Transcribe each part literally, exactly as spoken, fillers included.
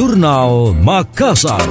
Jurnal Makassar.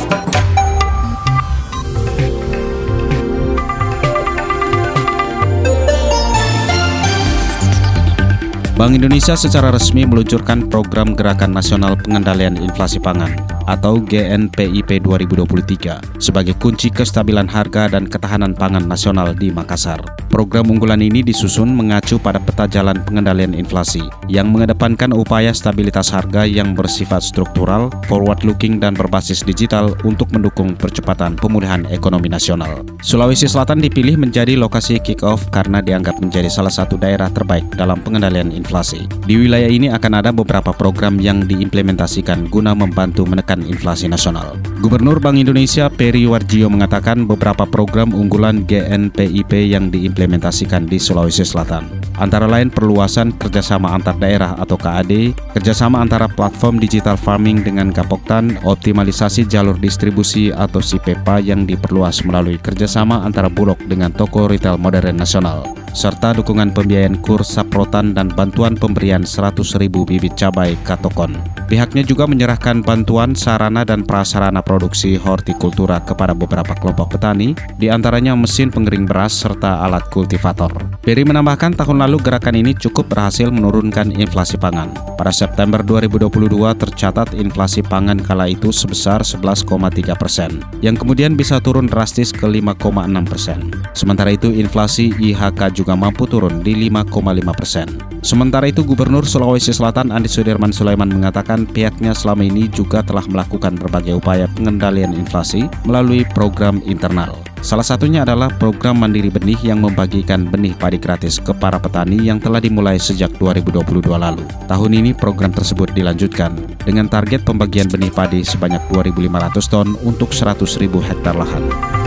Bank Indonesia secara resmi meluncurkan Program Gerakan Nasional Pengendalian Inflasi Pangan atau G N P I P dua ribu dua puluh tiga sebagai kunci kestabilan harga dan ketahanan pangan nasional di Makassar. Program unggulan ini disusun mengacu pada peta jalan pengendalian inflasi yang mengedepankan upaya stabilitas harga yang bersifat struktural, forward-looking, dan berbasis digital untuk mendukung percepatan pemulihan ekonomi nasional. Sulawesi Selatan dipilih menjadi lokasi kick-off karena dianggap menjadi salah satu daerah terbaik dalam pengendalian inflasi. Di wilayah ini akan ada beberapa program yang diimplementasikan guna membantu menekan inflasi nasional. Gubernur Bank Indonesia Peri Warjio mengatakan beberapa program unggulan G N P I P yang diimplementasikan di Sulawesi Selatan, antara lain perluasan kerjasama antar daerah atau K A D, kerjasama antara platform digital farming dengan Gapoktan, optimalisasi jalur distribusi atau S I P E P A yang diperluas melalui kerjasama antara Bulog dengan toko retail modern nasional, serta dukungan pembiayaan kurs saprotan dan bantuan pemberian seratus ribu bibit cabai Katokon. Pihaknya juga menyerahkan bantuan sarana dan prasarana produksi hortikultura kepada beberapa kelompok petani, diantaranya mesin pengering beras serta alat kultivator. Peri menambahkan tahun lalu gerakan ini cukup berhasil menurunkan inflasi pangan. Pada September dua ribu dua puluh dua tercatat inflasi pangan kala itu sebesar sebelas koma tiga persen, yang kemudian bisa turun drastis ke lima koma enam persen. Sementara itu inflasi I H K juga mampu turun di lima koma lima persen. Sementara itu Gubernur Sulawesi Selatan Andi Sudirman Sulaiman mengatakan pihaknya selama ini juga telah melakukan berbagai upaya pengendalian inflasi melalui program internal. Salah satunya adalah program Mandiri Benih yang membagikan benih padi gratis ke para petani yang telah dimulai sejak dua ribu dua puluh dua lalu. Tahun ini program tersebut dilanjutkan dengan target pembagian benih padi sebanyak dua ribu lima ratus ton untuk seratus ribu hektar lahan.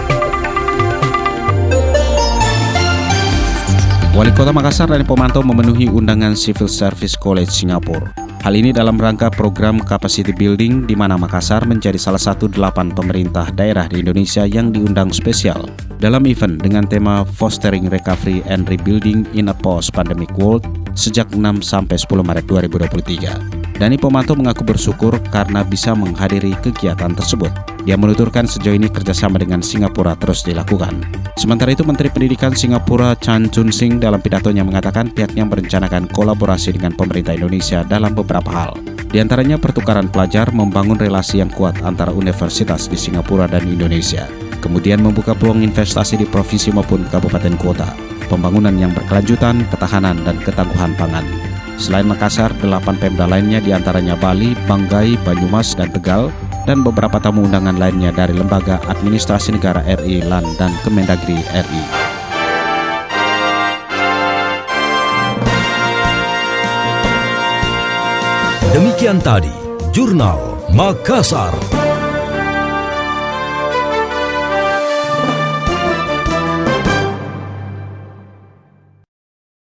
Wali Kota Makassar Dhani Pomanto memenuhi undangan Civil Service College Singapura. Hal ini dalam rangka program Capacity Building di mana Makassar menjadi salah satu delapan pemerintah daerah di Indonesia yang diundang spesial dalam event dengan tema Fostering Recovery and Rebuilding in a Post-Pandemic World sejak enam sampai sepuluh Maret dua ribu dua puluh tiga. Dhani Pomanto mengaku bersyukur karena bisa menghadiri kegiatan tersebut. Dia menuturkan sejauh ini kerjasama dengan Singapura terus dilakukan. Sementara itu, Menteri Pendidikan Singapura Chan Chun Sing dalam pidatonya mengatakan pihaknya merencanakan kolaborasi dengan pemerintah Indonesia dalam beberapa hal. Di antaranya pertukaran pelajar, membangun relasi yang kuat antara universitas di Singapura dan Indonesia, kemudian membuka peluang investasi di provinsi maupun kabupaten kota, pembangunan yang berkelanjutan, ketahanan, dan ketangguhan pangan. Selain Makassar, delapan Pemda lainnya diantaranya Bali, Banggai, Banyumas, dan Tegal, dan beberapa tamu undangan lainnya dari Lembaga Administrasi Negara R I, L A N, dan Kemendagri R I. Demikian tadi Jurnal Makassar.